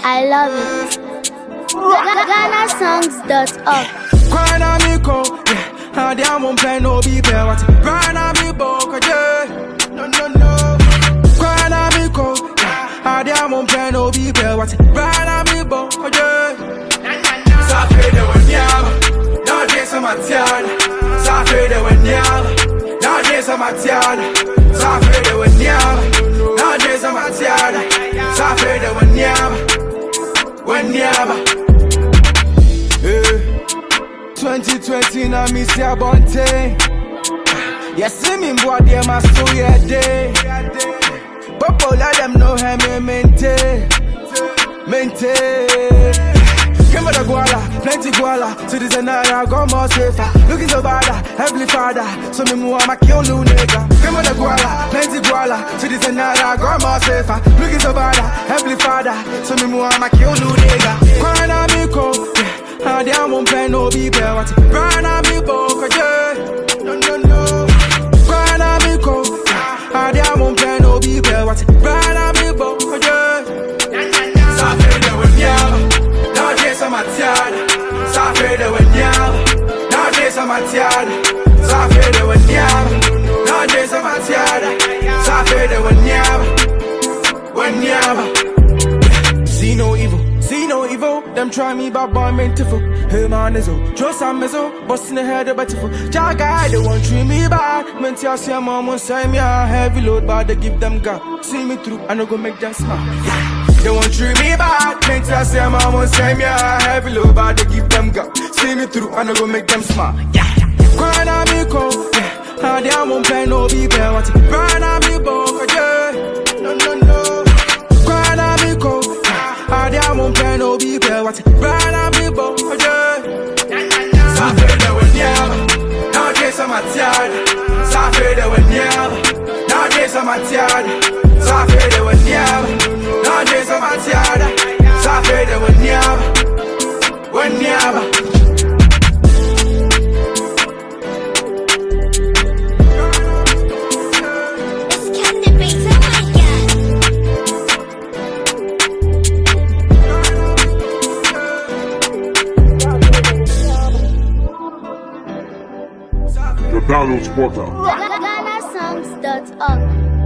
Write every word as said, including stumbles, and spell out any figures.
I love it. Ghana songs dot org. Crying on me co, yeah. And I won't play no be bear. What? Crying on me book, yeah. No no no. Crying on me co, yeah. And I won't play no be bear. What? Crying on me book, yeah. Safari de wenyama, no days of my tiana. Safari de wenyama, no days of my tiana. Safari de wenyama, no days of my tiana. Safari de wenyama, wenyama. twenty twenty na me see a bunting. Yes, see me boy, they must do your day. But all of them know how me maintain, maintain. Give me the guala, plenty guala. To the Zenaya, go more safer. Looking so bad, Heavenly Father. So me move, I'm a kill new nigga. Give me the guala, plenty guala. To the Zenaya, go more safer. Looking so bad, Heavenly Father. So me move, I'm a kill new nigga. Crying on me cold. And I won't play no be bear. What? Crying on me book, yeah. No, no, no. Crying on me cold. And I won't play no be bear. What? Crying on me book, yeah. Safari de wenyama, no days of my tiana. Safari de wenyama, no days of my tiana. Safari de wenyama, no days of my tiana. Safari de wenyama, wenyama. See no evil. See no evil, them try me but boy mentiful. Hey man is oh, just a mezzo, busting the head of beautiful. Jaga, they won't treat me bad. Men tell say mom won't say me a heavy load, but they give them God. See me through, I no go make them smile. Yeah. They won't treat me bad. Men tell say mom won't say me a heavy load, but they give them God. See me through, I no go make them smile. Yeah. Crying on me cold, yeah. And I won't play no be bear. What? Crying on me book, yeah. No no no. Crying on me cold. And I won't play no be bear. What? Run on me boat, yeah. Safari de wenyama, no days of my tiana. Safari de wenyama, no days of my tiana. Safari de wenyama, no days of my tiana. Safari de wenyama, wenyama. The Download Portal. Ghana songs dot org.